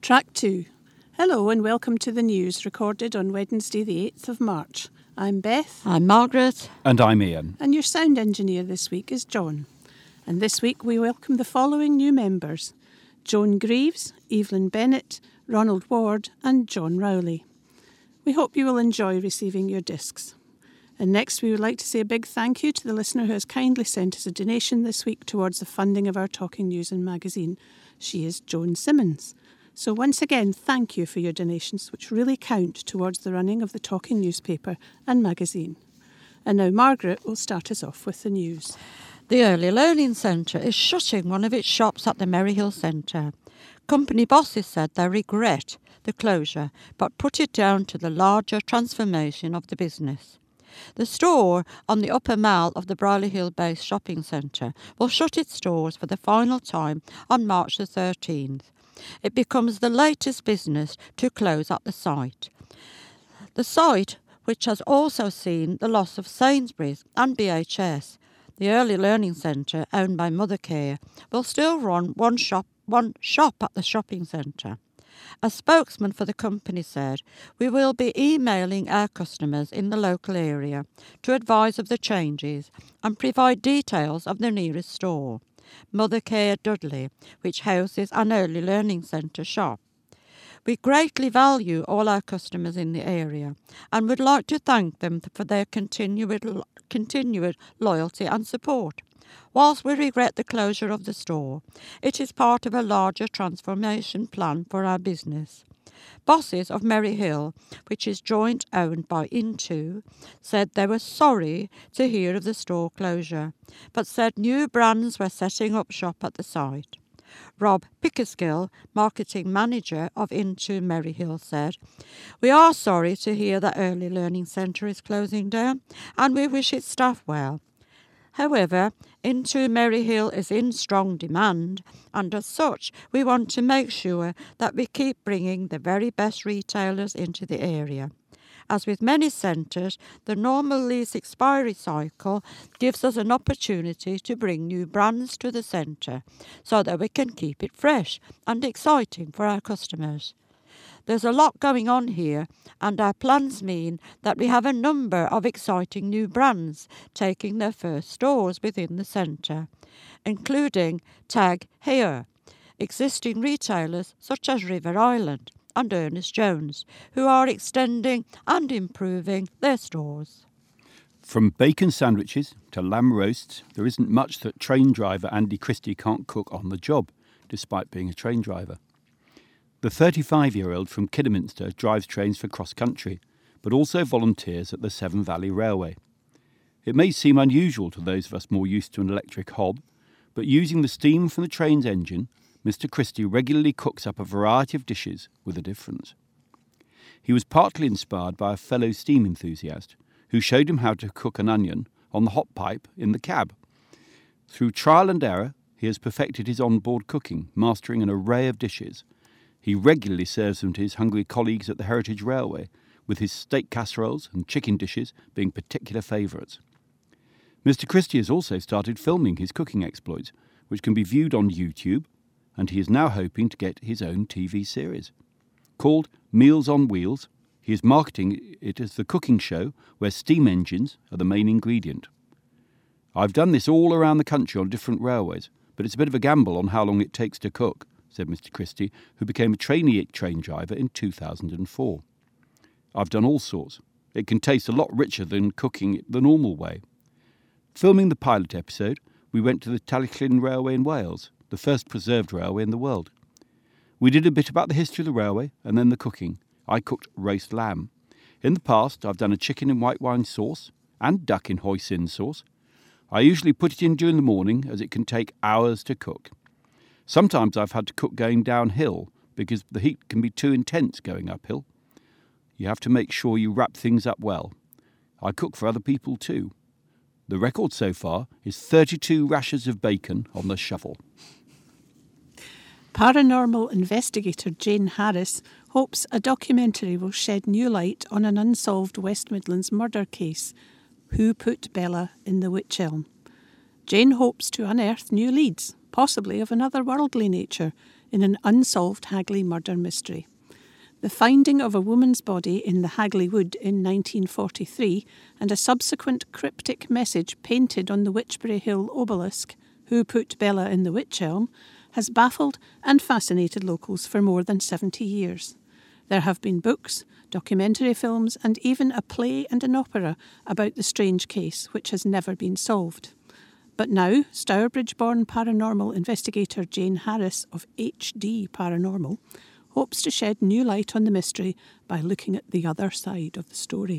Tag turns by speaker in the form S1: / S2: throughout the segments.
S1: Track 2. Hello and welcome to the news recorded on Wednesday the 8th of March. I'm Beth.
S2: I'm Margaret.
S3: And I'm Ian.
S1: And your sound engineer this week is John. And this week we welcome the following new members: Joan Greaves, Evelyn Bennett, Ronald Ward and John Rowley. We hope you will enjoy receiving your discs. And next we would like to say a big thank you to the listener who has kindly sent us a donation this week towards the funding of our Talking News and magazine. She is Joan Simmons. So once again, thank you for your donations, which really count towards the running of the Talking newspaper and magazine. And now Margaret will start us off with the news.
S2: The Early Learning Centre is shutting one of its shops at the Maryhill Centre. Company bosses said they regret the closure, but put it down to the larger transformation of the business. The store on the upper mall of the Brierley Hill-based shopping centre will shut its doors for the final time on March the 13th. It becomes the latest business to close at the site. The site, which has also seen the loss of Sainsbury's and BHS, the Early Learning Centre, owned by Mothercare, will still run one shop at the shopping centre. A spokesman for the company said, "We will be emailing our customers in the local area to advise of the changes and provide details of the nearest store, Mothercare Dudley, which houses an Early Learning Centre shop. We greatly value all our customers in the area and would like to thank them for their continued loyalty and support. Whilst we regret the closure of the store, it is part of a larger transformation plan for our business." Bosses of Maryhill, which is joint owned by Into, said they were sorry to hear of the store closure, but said new brands were setting up shop at the site. Rob Pickerskill, marketing manager of Into Maryhill, said, "We are sorry to hear that Early Learning Centre is closing down and we wish its staff well. However, Into Maryhill is in strong demand, and as such, we want to make sure that we keep bringing the very best retailers into the area. As with many centres, the normal lease expiry cycle gives us an opportunity to bring new brands to the centre so that we can keep it fresh and exciting for our customers. There's a lot going on here, and our plans mean that we have a number of exciting new brands taking their first stores within the centre, including Tag Heuer, existing retailers such as River Island and Ernest Jones, who are extending and improving their stores."
S3: From bacon sandwiches to lamb roasts, there isn't much that train driver Andy Christie can't cook on the job, despite being a train driver. The 35-year-old from Kidderminster drives trains for cross-country, but also volunteers at the Severn Valley Railway. It may seem unusual to those of us more used to an electric hob, but using the steam from the train's engine, Mr. Christie regularly cooks up a variety of dishes with a difference. He was partly inspired by a fellow steam enthusiast who showed him how to cook an onion on the hot pipe in the cab. Through trial and error, he has perfected his on-board cooking, mastering an array of dishes. He regularly serves them to his hungry colleagues at the Heritage Railway, with his steak casseroles and chicken dishes being particular favourites. Mr. Christie has also started filming his cooking exploits, which can be viewed on YouTube, and he is now hoping to get his own TV series. Called Meals on Wheels, he is marketing it as the cooking show where steam engines are the main ingredient. "I've done this all around the country on different railways, but it's a bit of a gamble on how long it takes to cook," said Mr. Christie, who became a trainee train driver in 2004. "I've done all sorts. It can taste a lot richer than cooking it the normal way." Filming the pilot episode, we went to the Talyllyn Railway in Wales, the first preserved railway in the world. We did a bit about the history of the railway and then the cooking. I cooked roast lamb. In the past, I've done a chicken in white wine sauce and duck in hoisin sauce. I usually put it in during the morning as it can take hours to cook. Sometimes I've had to cook going downhill because the heat can be too intense going uphill. You have to make sure you wrap things up well. I cook for other people too. The record so far is 32 rashers of bacon on the shovel.
S1: Paranormal investigator Jane Harris hopes a documentary will shed new light on an unsolved West Midlands murder case. Who put Bella in the Wych Elm? Jane hopes to unearth new leads, possibly of an otherworldly nature, in an unsolved Hagley murder mystery. The finding of a woman's body in the Hagley Wood in 1943 and a subsequent cryptic message painted on the Witchbury Hill obelisk, "Who put Bella in the Wych Elm?" has baffled and fascinated locals for more than 70 years. There have been books, documentary films, and even a play and an opera about the strange case, which has never been solved. But now, Stourbridge-born paranormal investigator Jane Harris of HD Paranormal hopes to shed new light on the mystery by looking at the other side of the story.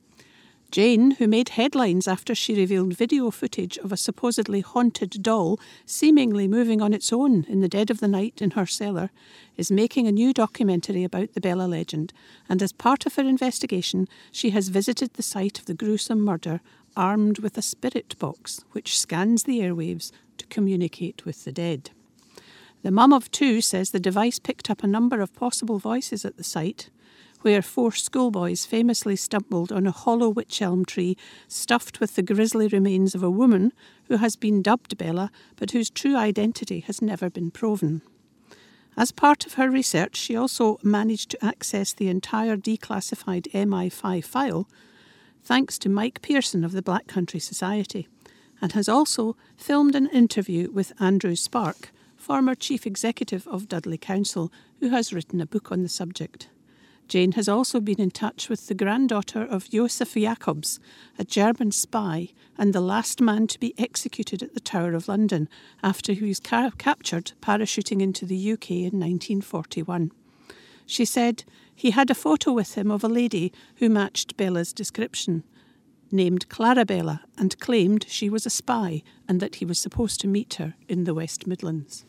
S1: Jane, who made headlines after she revealed video footage of a supposedly haunted doll seemingly moving on its own in the dead of the night in her cellar, is making a new documentary about the Bella legend, and as part of her investigation, she has visited the site of the gruesome murder armed with a spirit box which scans the airwaves to communicate with the dead. The mum of two says the device picked up a number of possible voices at the site, where 4 schoolboys famously stumbled on a hollow wych elm tree stuffed with the grisly remains of a woman who has been dubbed Bella, but whose true identity has never been proven. As part of her research, she also managed to access the entire declassified MI5 file, thanks to Mike Pearson of the Black Country Society, and has also filmed an interview with Andrew Spark, former chief executive of Dudley Council, who has written a book on the subject. Jane has also been in touch with the granddaughter of Josef Jacobs, a German spy and the last man to be executed at the Tower of London after he was captured parachuting into the UK in 1941. She said he had a photo with him of a lady who matched Bella's description, named Clarabella, and claimed she was a spy and that he was supposed to meet her in the West Midlands.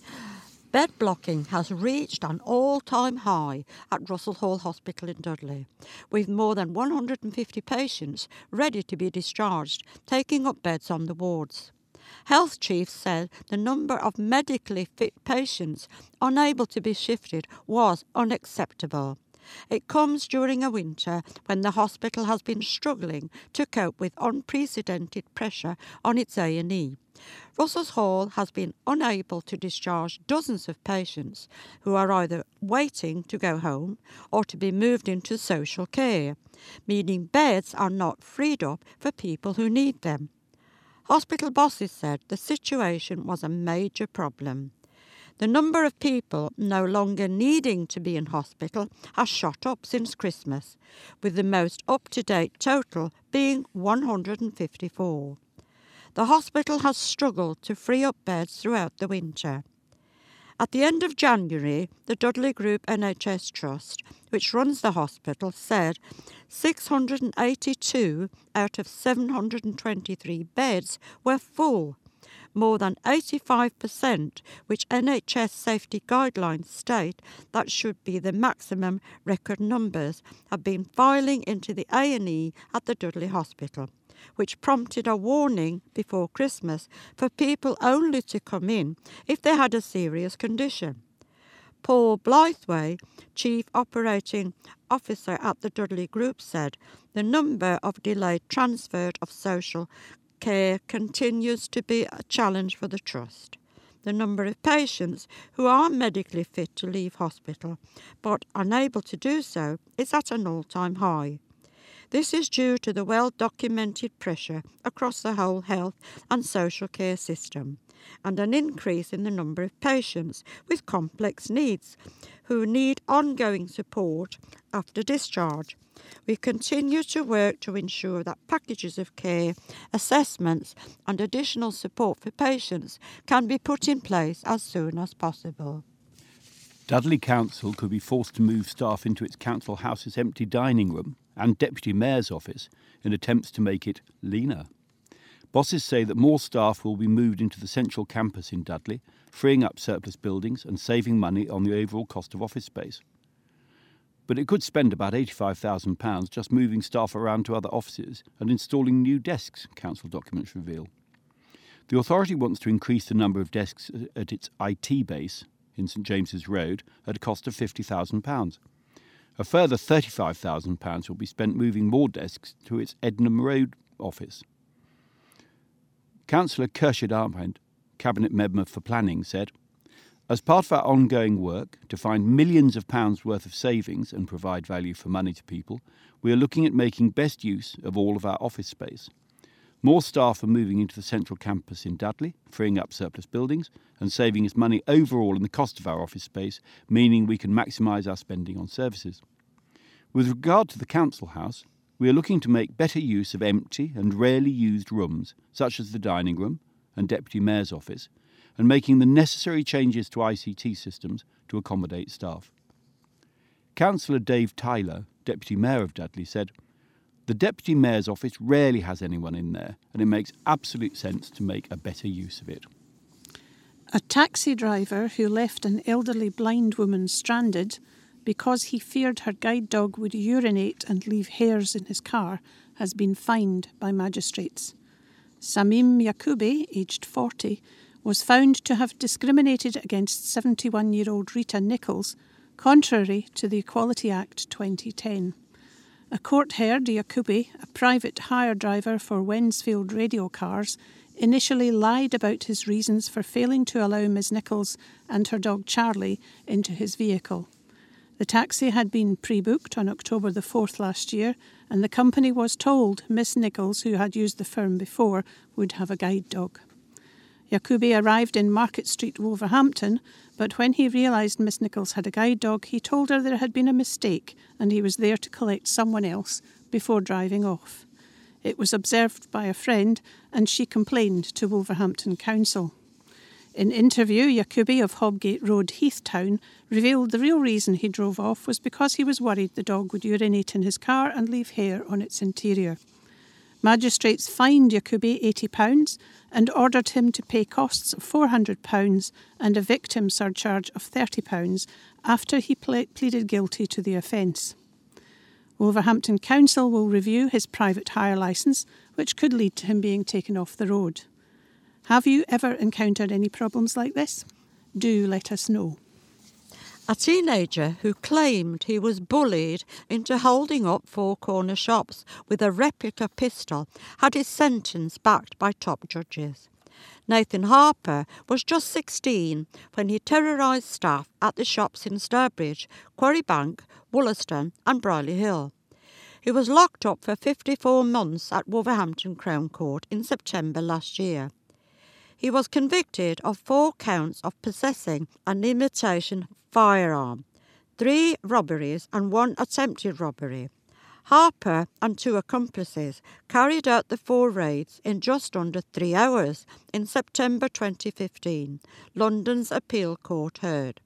S2: Bed blocking has reached an all-time high at Russell Hall Hospital in Dudley, with more than 150 patients ready to be discharged, taking up beds on the wards. Health chiefs said the number of medically fit patients unable to be shifted was unacceptable. It comes during a winter when the hospital has been struggling to cope with unprecedented pressure on its A&E. Russell Hall has been unable to discharge dozens of patients who are either waiting to go home or to be moved into social care, meaning beds are not freed up for people who need them. Hospital bosses said the situation was a major problem. The number of people no longer needing to be in hospital has shot up since Christmas, with the most up-to-date total being 154. The hospital has struggled to free up beds throughout the winter. At the end of January, the Dudley Group NHS Trust, which runs the hospital, said 682 out of 723 beds were full. More than 85%, which NHS safety guidelines state that should be the maximum record numbers, have been filing into the A&E at the Dudley Hospital, which prompted a warning before Christmas for people only to come in if they had a serious condition. Paul Blythway, Chief Operating Officer at the Dudley Group, said the number of delayed transfers of social care continues to be a challenge for the Trust. The number of patients who are medically fit to leave hospital but unable to do so is at an all-time high. This is due to the well-documented pressure across the whole health and social care system and an increase in the number of patients with complex needs who need ongoing support after discharge. We continue to work to ensure that packages of care, assessments and additional support for patients can be put in place as soon as possible.
S3: Dudley Council could be forced to move staff into its council house's empty dining room and Deputy Mayor's office in attempts to make it leaner. Bosses say that more staff will be moved into the central campus in Dudley, freeing up surplus buildings and saving money on the overall cost of office space. But it could spend about £85,000 just moving staff around to other offices and installing new desks, council documents reveal. The authority wants to increase the number of desks at its IT base in St James's Road at a cost of £50,000. A further £35,000 will be spent moving more desks to its Ednam Road office. Councillor Khurshid Ahmed, Cabinet Member for Planning, said, As part of our ongoing work to find millions of pounds worth of savings and provide value for money to people, we are looking at making best use of all of our office space. More staff are moving into the central campus in Dudley, freeing up surplus buildings and saving us money overall in the cost of our office space, meaning we can maximise our spending on services. With regard to the council house, we are looking to make better use of empty and rarely used rooms, such as the dining room and Deputy Mayor's office, and making the necessary changes to ICT systems to accommodate staff. Councillor Dave Tyler, Deputy Mayor of Dudley, said, "The Deputy Mayor's office rarely has anyone in there, and it makes absolute sense to make a better use of it."
S1: A taxi driver who left an elderly blind woman stranded because he feared her guide dog would urinate and leave hairs in his car has been fined by magistrates. Samim Yacoubi, aged 40, was found to have discriminated against 71-year-old Rita Nichols, contrary to the Equality Act 2010. A court heard Yacoubi, a private hire driver for Wensfield radio cars, initially lied about his reasons for failing to allow Ms Nichols and her dog Charlie into his vehicle. The taxi had been pre-booked on October the 4th last year, and the company was told Miss Nichols, who had used the firm before, would have a guide dog. Yacoubi arrived in Market Street, Wolverhampton, but when he realised Miss Nichols had a guide dog, he told her there had been a mistake and he was there to collect someone else before driving off. It was observed by a friend and she complained to Wolverhampton Council. In interview, Yacoubi of Hobgate Road, Heathtown, revealed the real reason he drove off was because he was worried the dog would urinate in his car and leave hair on its interior. Magistrates fined Yacoubi £80 and ordered him to pay costs of £400 and a victim surcharge of £30 after he pleaded guilty to the offence. Wolverhampton Council will review his private hire licence, which could lead to him being taken off the road. Have you ever encountered any problems like this? Do let us know.
S2: A teenager who claimed he was bullied into holding up four corner shops with a replica pistol had his sentence backed by top judges. Nathan Harper was just 16 when he terrorised staff at the shops in Sturbridge, Quarrybank, Wollaston and Brierley Hill. He was locked up for 54 months at Wolverhampton Crown Court in September last year. He was convicted of 4 counts of possessing an imitation firearm, 3 robberies and 1 attempted robbery. Harper and 2 accomplices carried out the 4 raids in just under 3 hours in September 2015, London's appeal court heard.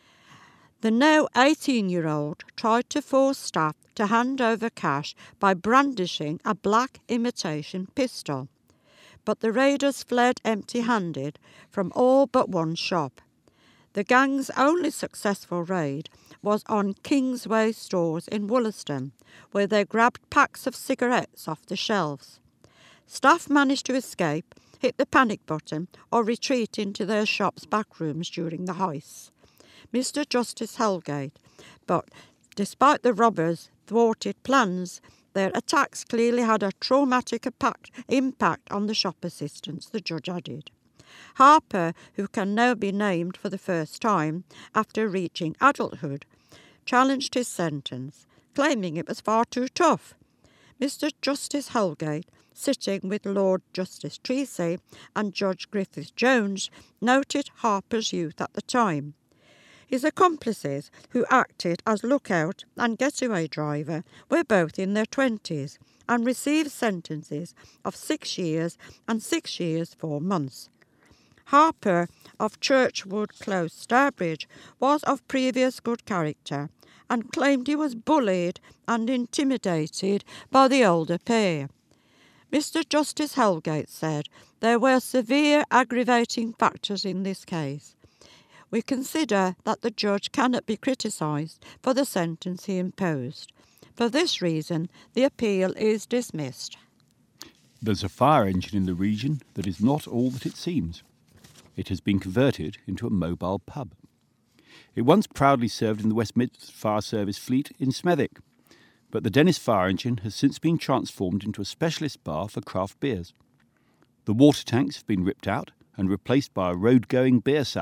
S2: The now 18-year-old tried to force staff to hand over cash by brandishing a black imitation pistol, but the raiders fled empty-handed from all but one shop. The gang's only successful raid was on Kingsway stores in Wollaston, where they grabbed packs of cigarettes off the shelves. Staff managed to escape, hit the panic button, or retreat into their shop's back rooms during the heist. Mr. Justice Holgate, but despite the robbers' thwarted plans, their attacks clearly had a traumatic impact on the shop assistants, the judge added. Harper, who can now be named for the first time after reaching adulthood, challenged his sentence, claiming it was far too tough. Mr. Justice Holgate, sitting with Lord Justice Treacy and Judge Griffith Jones, noted Harper's youth at the time. His accomplices, who acted as lookout and getaway driver, were both in their 20s and received sentences of 6 years and 6 years 4 months. Harper of Churchwood Close, Stourbridge, was of previous good character and claimed he was bullied and intimidated by the older pair. Mr. Justice Holgate said there were severe aggravating factors in this case. We consider that the judge cannot be criticised for the sentence he imposed. For this reason, the appeal is dismissed.
S3: There's a fire engine in the region that is not all that it seems. It has been converted into a mobile pub. It once proudly served in the West Midlands Fire Service fleet in Smethwick, but the Dennis fire engine has since been transformed into a specialist bar for craft beers. The water tanks have been ripped out and replaced by a road-going beer cellar,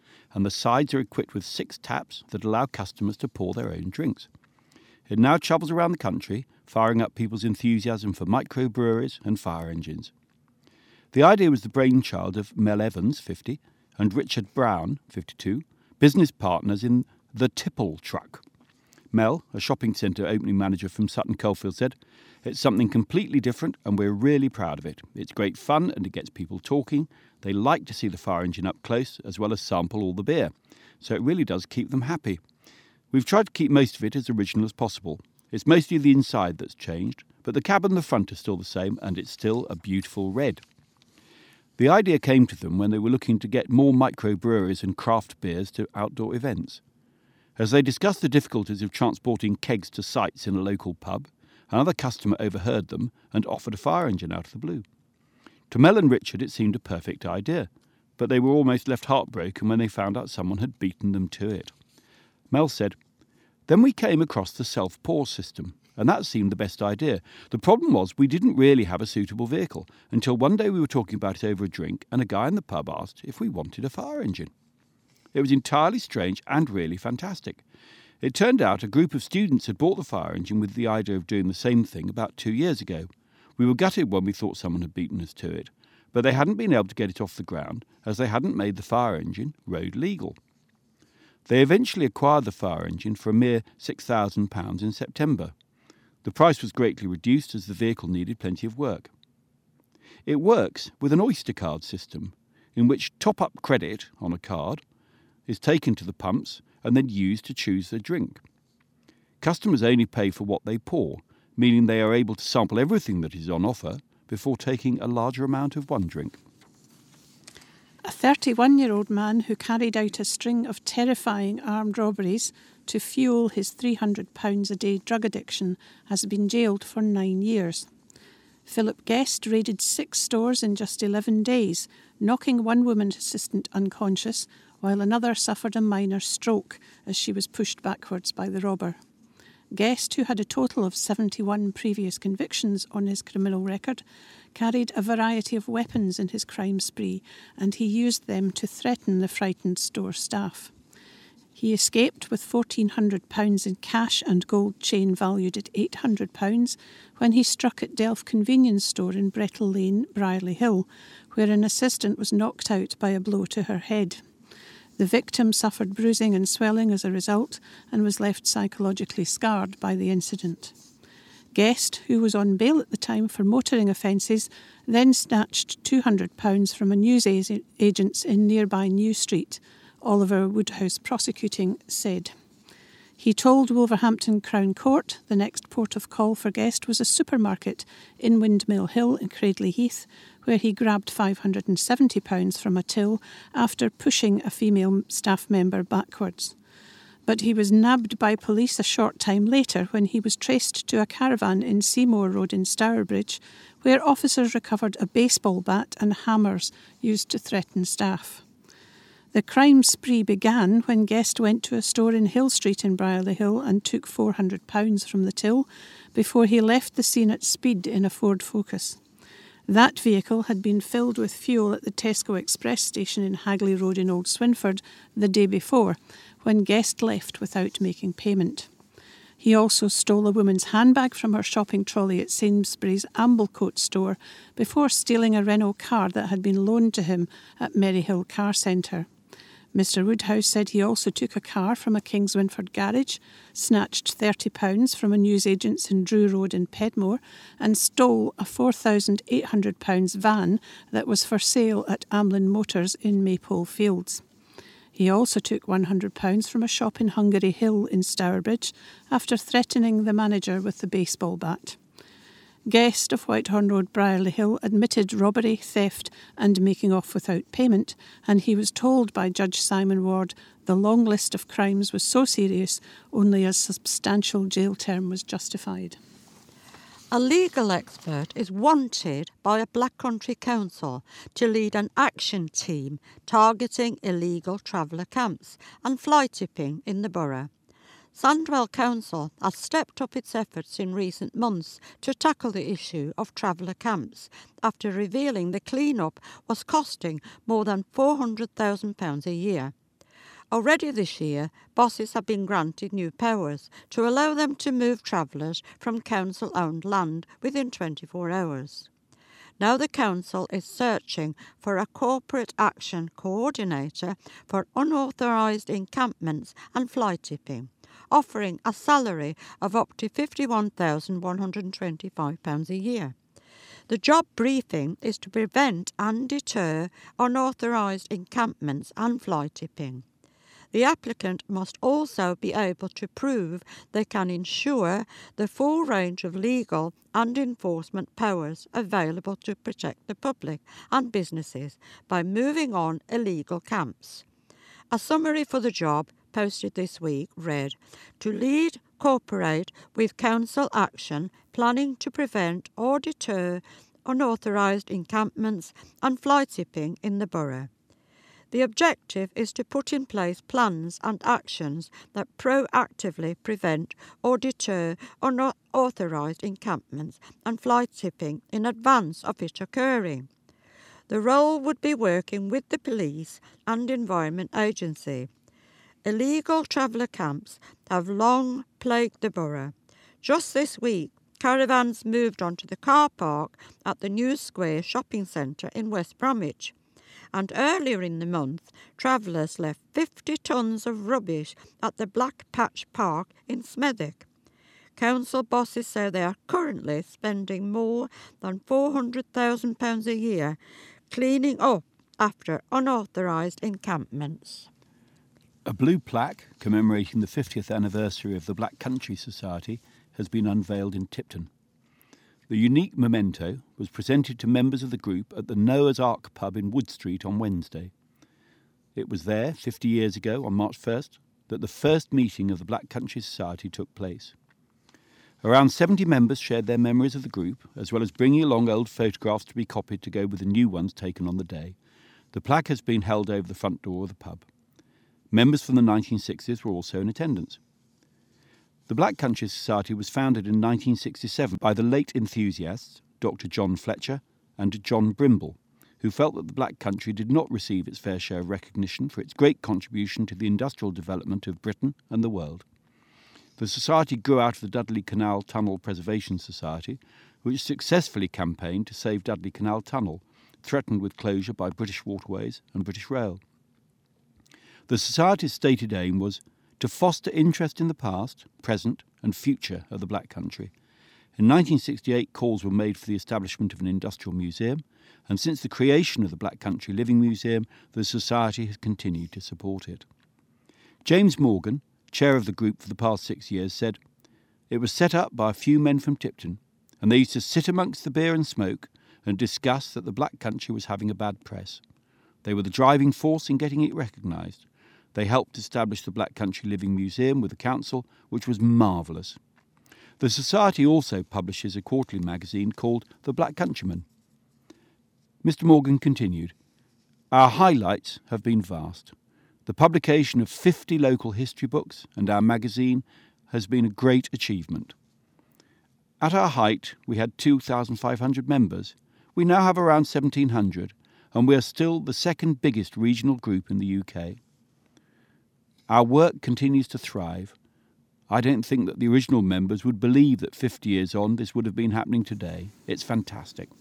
S3: and the sides are equipped with 6 taps that allow customers to pour their own drinks. It now travels around the country, firing up people's enthusiasm for microbreweries and fire engines. The idea was the brainchild of Mel Evans, 50, and Richard Brown, 52, business partners in the Tipple Truck. Mel, a shopping centre opening manager from Sutton Coldfield, said, "It's something completely different and we're really proud of it. It's great fun and it gets people talking. They like to see the fire engine up close as well as sample all the beer. So it really does keep them happy. We've tried to keep most of it as original as possible. It's mostly the inside that's changed, but the cab and the front are still the same and it's still a beautiful red." The idea came to them when they were looking to get more microbreweries and craft beers to outdoor events. As they discussed the difficulties of transporting kegs to sites in a local pub, another customer overheard them and offered a fire engine out of the blue. To Mel and Richard it seemed a perfect idea, but they were almost left heartbroken when they found out someone had beaten them to it. Mel said, "Then we came across the self-pour system, and that seemed the best idea. The problem was we didn't really have a suitable vehicle until one day we were talking about it over a drink and a guy in the pub asked if we wanted a fire engine. It was entirely strange and really fantastic. It turned out a group of students had bought the fire engine with the idea of doing the same thing about 2 years ago. We were gutted when we thought someone had beaten us to it, but they hadn't been able to get it off the ground as they hadn't made the fire engine road legal. They eventually acquired the fire engine for a mere £6,000 in September. The price was greatly reduced as the vehicle needed plenty of work. It works with an Oyster card system, in which top-up credit on a card is taken to the pumps and then used to choose their drink. Customers only pay for what they pour, meaning they are able to sample everything that is on offer before taking a larger amount of one drink.
S1: A 31-year-old man who carried out a string of terrifying armed robberies to fuel his £300 a day drug addiction has been jailed for 9 years. Philip Guest raided 6 stores in just 11 days, knocking one woman's assistant unconscious while another suffered a minor stroke as she was pushed backwards by the robber. Guest, who had a total of 71 previous convictions on his criminal record, carried a variety of weapons in his crime spree, and he used them to threaten the frightened store staff. He escaped with £1,400 in cash and gold chain valued at £800 when he struck at Delph convenience store in Brettle Lane, Brierley Hill, where an assistant was knocked out by a blow to her head. The victim suffered bruising and swelling as a result and was left psychologically scarred by the incident. Guest, who was on bail at the time for motoring offences, then snatched £200 from a newsagent in nearby New Street, Oliver Woodhouse prosecuting said. He told Wolverhampton Crown Court the next port of call for Guest was a supermarket in Windmill Hill in Cradley Heath, where he grabbed £570 from a till after pushing a female staff member backwards. But he was nabbed by police a short time later when he was traced to a caravan in Seymour Road in Stourbridge, where officers recovered a baseball bat and hammers used to threaten staff. The crime spree began when Guest went to a store in Hill Street in Brierley Hill and took £400 from the till before he left the scene at speed in a Ford Focus. That vehicle had been filled with fuel at the Tesco Express station in Hagley Road in Old Swinford the day before, when Guest left without making payment. He also stole a woman's handbag from her shopping trolley at Sainsbury's Amblecote store before stealing a Renault car that had been loaned to him at Maryhill Car Centre. Mr. Woodhouse said he also took a car from a Kingswinford garage, snatched £30 from a newsagent's in Drew Road in Pedmore, and stole a £4,800 van that was for sale at Amlin Motors in Maypole Fields. He also took £100 from a shop in Hungary Hill in Stourbridge after threatening the manager with the baseball bat. Guest of Whitehorn Road, Brierley Hill, admitted robbery, theft and making off without payment, and he was told by Judge Simon Ward the long list of crimes was so serious only a substantial jail term was justified.
S2: A legal expert is wanted by a Black Country Council to lead an action team targeting illegal traveller camps and fly tipping in the borough. Sandwell Council has stepped up its efforts in recent months to tackle the issue of traveller camps after revealing the clean-up was costing more than £400,000 a year. Already this year, bosses have been granted new powers to allow them to move travellers from council-owned land within 24 hours. Now the council is searching for a corporate action coordinator for unauthorised encampments and fly tipping, offering a salary of up to £51,125 a year. The job briefing is to prevent and deter unauthorised encampments and fly tipping. The applicant must also be able to prove they can ensure the full range of legal and enforcement powers available to protect the public and businesses by moving on illegal camps. A summary for the job posted this week read, to lead, cooperate with council action planning to prevent or deter unauthorised encampments and fly tipping in the borough. The objective is to put in place plans and actions that proactively prevent or deter unauthorised encampments and fly tipping in advance of it occurring. The role would be working with the police and Environment Agency. Illegal traveller camps have long plagued the borough. Just this week, caravans moved onto the car park at the New Square shopping centre in West Bromwich. And earlier in the month, travellers left 50 tonnes of rubbish at the Black Patch Park in Smethwick. Council bosses say they are currently spending more than £400,000 a year cleaning up after unauthorised encampments.
S3: A blue plaque commemorating the 50th anniversary of the Black Country Society has been unveiled in Tipton. The unique memento was presented to members of the group at the Noah's Ark pub in Wood Street on Wednesday. It was there, 50 years ago, on March 1st, that the first meeting of the Black Country Society took place. Around 70 members shared their memories of the group, as well as bringing along old photographs to be copied to go with the new ones taken on the day. The plaque has been held over the front door of the pub. Members from the 1960s were also in attendance. The Black Country Society was founded in 1967 by the late enthusiasts, Dr. John Fletcher and John Brimble, who felt that the Black Country did not receive its fair share of recognition for its great contribution to the industrial development of Britain and the world. The society grew out of the Dudley Canal Tunnel Preservation Society, which successfully campaigned to save Dudley Canal Tunnel, threatened with closure by British Waterways and British Rail. The society's stated aim was to foster interest in the past, present and future of the Black Country. In 1968, calls were made for the establishment of an industrial museum, and since the creation of the Black Country Living Museum, the Society has continued to support it. James Morgan, chair of the group for the past 6 years, said, "It was set up by a few men from Tipton, and they used to sit amongst the beer and smoke and discuss that the Black Country was having a bad press. They were the driving force in getting it recognised. They helped establish the Black Country Living Museum with the council, which was marvellous." The Society also publishes a quarterly magazine called The Black Countryman. Mr. Morgan continued, "Our highlights have been vast. The publication of 50 local history books and our magazine has been a great achievement. At our height, we had 2,500 members. We now have around 1,700, and we are still the second biggest regional group in the UK. Our work continues to thrive. I don't think that the original members would believe that 50 years on this would have been happening today. It's fantastic."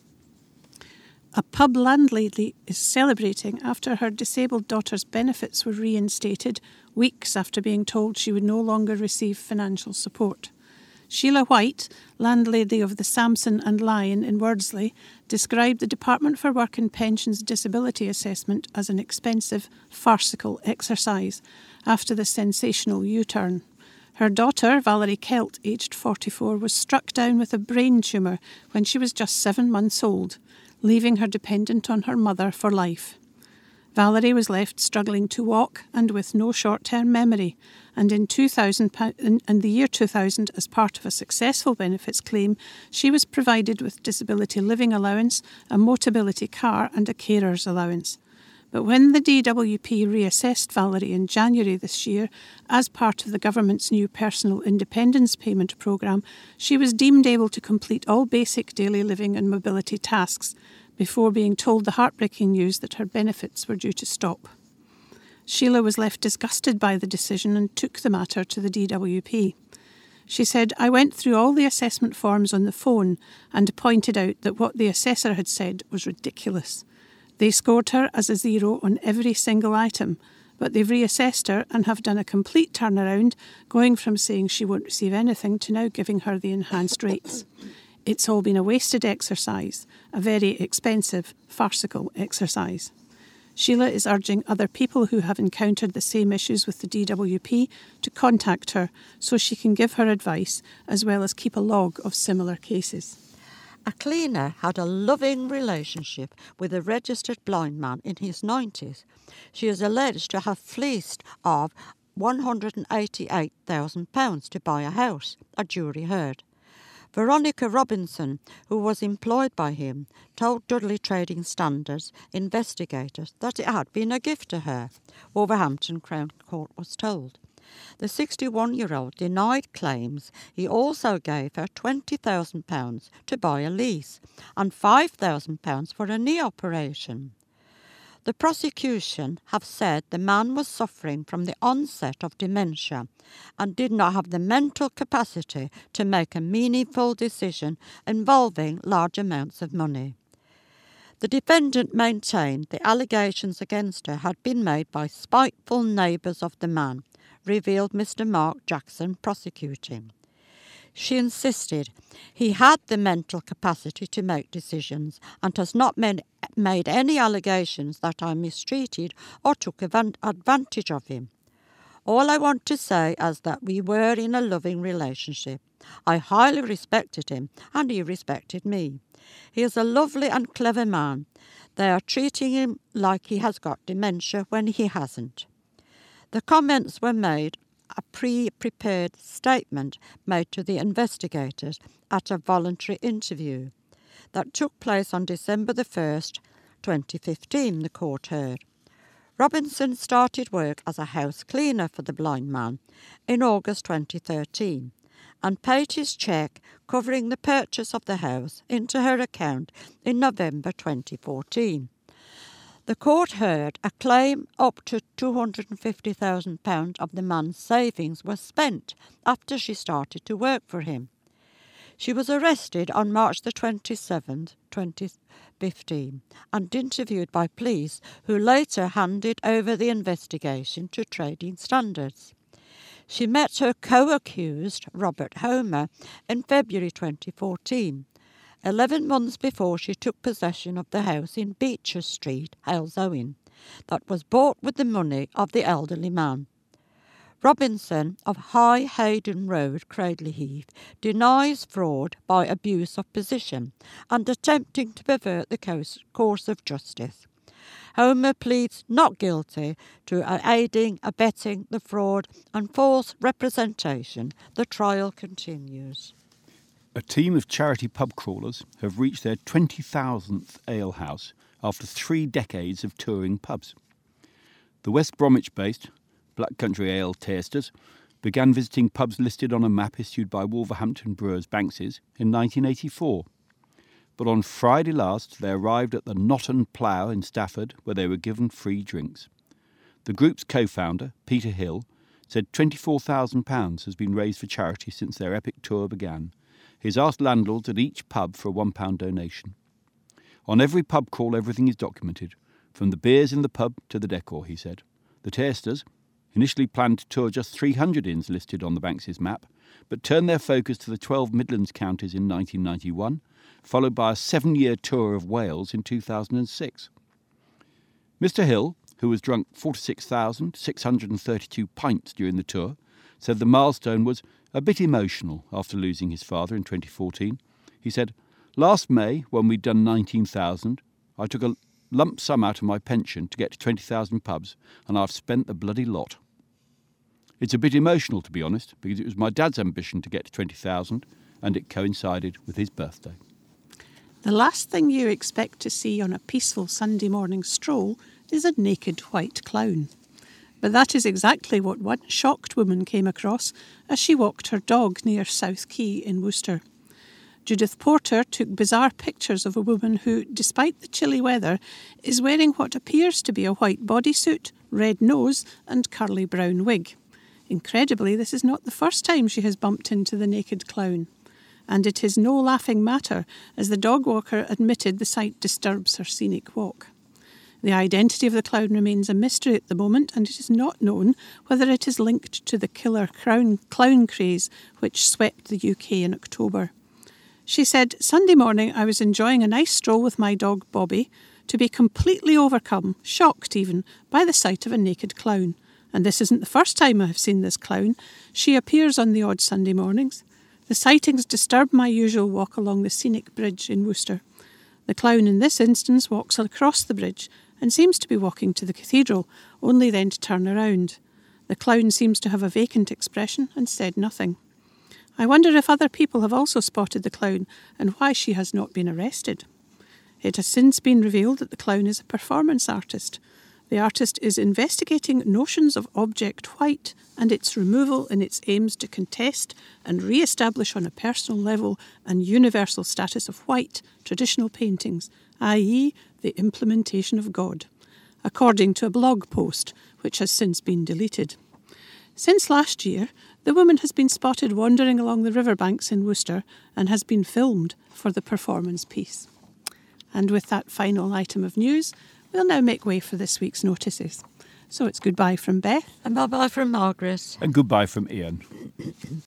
S1: A pub landlady is celebrating after her disabled daughter's benefits were reinstated weeks after being told she would no longer receive financial support. Sheila White, landlady of the Samson and Lion in Wordsley, described the Department for Work and Pensions disability assessment as an expensive, farcical exercise after the sensational U-turn. Her daughter, Valerie Kelt, aged 44, was struck down with a brain tumour when she was just 7 months old, leaving her dependent on her mother for life. Valerie was left struggling to walk and with no short-term memory, and in the year 2000, as part of a successful benefits claim, she was provided with disability living allowance, a Motability car and a carer's allowance. But when the DWP reassessed Valerie in January this year as part of the government's new Personal Independence Payment programme, she was deemed able to complete all basic daily living and mobility tasks before being told the heartbreaking news that her benefits were due to stop. Sheila was left disgusted by the decision and took the matter to the DWP. She said, "I went through all the assessment forms on the phone and pointed out that what the assessor had said was ridiculous. They scored her as a 0 on every single item, but they've reassessed her and have done a complete turnaround, going from saying she won't receive anything to now giving her the enhanced rates. It's all been a wasted exercise, a very expensive, farcical exercise." Sheila is urging other people who have encountered the same issues with the DWP to contact her so she can give her advice as well as keep a log of similar cases.
S2: A cleaner had a loving relationship with a registered blind man in his 90s. She is alleged to have fleeced of £188,000 to buy a house, a jury heard. Veronica Robinson, who was employed by him, told Dudley Trading Standards investigators that it had been a gift to her, Wolverhampton Crown Court was told. The 61-year-old denied claims he also gave her £20,000 to buy a lease and £5,000 for a knee operation. The prosecution have said the man was suffering from the onset of dementia and did not have the mental capacity to make a meaningful decision involving large amounts of money. The defendant maintained the allegations against her had been made by spiteful neighbours of the man, revealed Mr. Mark Jackson, prosecuting. She insisted he had the mental capacity to make decisions and has not made any allegations that I mistreated or took advantage of him. All I want to say is that we were in a loving relationship. I highly respected him and he respected me. He is a lovely and clever man. They are treating him like he has got dementia when he hasn't. The comments were made a pre-prepared statement made to the investigators at a voluntary interview that took place on December the 1st, 2015, the court heard. Robinson started work as a house cleaner for the blind man in August 2013 and paid his cheque covering the purchase of the house into her account in November 2014. The court heard a claim up to £250,000 of the man's savings was spent after she started to work for him. She was arrested on March the 27th, 2015, and interviewed by police who later handed over the investigation to Trading Standards. She met her co-accused, Robert Homer, in February 2014. 11 months before she took possession of the house in Beecher Street, Halesowen, that was bought with the money of the elderly man. Robinson of High Hayden Road, Cradley Heath, denies fraud by abuse of position and attempting to pervert the course of justice. Homer pleads not guilty to aiding, abetting the fraud and false representation. The trial continues.
S3: A team of charity pub crawlers have reached their 20,000th alehouse after 3 decades of touring pubs. The West Bromwich-based Black Country Ale Tasters began visiting pubs listed on a map issued by Wolverhampton Brewers Banks's in 1984. But on Friday last, they arrived at the Knot and Plough in Stafford, where they were given free drinks. The group's co-founder, Peter Hill, said £24,000 has been raised for charity since their epic tour began. He's asked landlords at each pub for a £1 donation. On every pub crawl, everything is documented, from the beers in the pub to the decor, he said. The Tasters initially planned to tour just 300 inns listed on the Banks's map, but turned their focus to the 12 Midlands counties in 1991, followed by a 7-year tour of Wales in 2006. Mr. Hill, who has drunk 46,632 pints during the tour, said the milestone was a bit emotional after losing his father in 2014. He said, "Last May, when we'd done 19,000, I took a lump sum out of my pension to get to 20,000 pubs, and I've spent the bloody lot. It's a bit emotional, to be honest, because it was my dad's ambition to get to 20,000, and it coincided with his birthday."
S1: The last thing you expect to see on a peaceful Sunday morning stroll is a naked white clown. But that is exactly what one shocked woman came across as she walked her dog near South Quay in Worcester. Judith Porter took bizarre pictures of a woman who, despite the chilly weather, is wearing what appears to be a white bodysuit, red nose and curly brown wig. Incredibly, this is not the first time she has bumped into the naked clown. And it is no laughing matter, as the dog walker admitted the sight disturbs her scenic walk. The identity of the clown remains a mystery at the moment, and it is not known whether it is linked to the killer clown craze which swept the UK in October. She said, "Sunday morning I was enjoying a nice stroll with my dog Bobby, to be completely overcome, shocked even, by the sight of a naked clown. And this isn't the first time I have seen this clown. She appears on the odd Sunday mornings. The sightings disturb my usual walk along the scenic bridge in Worcester. The clown in this instance walks across the bridge and seems to be walking to the cathedral, only then to turn around. The clown seems to have a vacant expression and said nothing. I wonder if other people have also spotted the clown and why she has not been arrested." It has since been revealed that the clown is a performance artist. The artist is investigating notions of object white and its removal in its aims to contest and re-establish on a personal level and universal status of white traditional paintings, i.e. the implementation of God, according to a blog post which has since been deleted. Since last year, the woman has been spotted wandering along the riverbanks in Worcester and has been filmed for the performance piece. And with that final item of news, we'll now make way for this week's notices. So it's goodbye from Beth.
S2: And bye-bye from Margaret.
S3: And goodbye from Ian.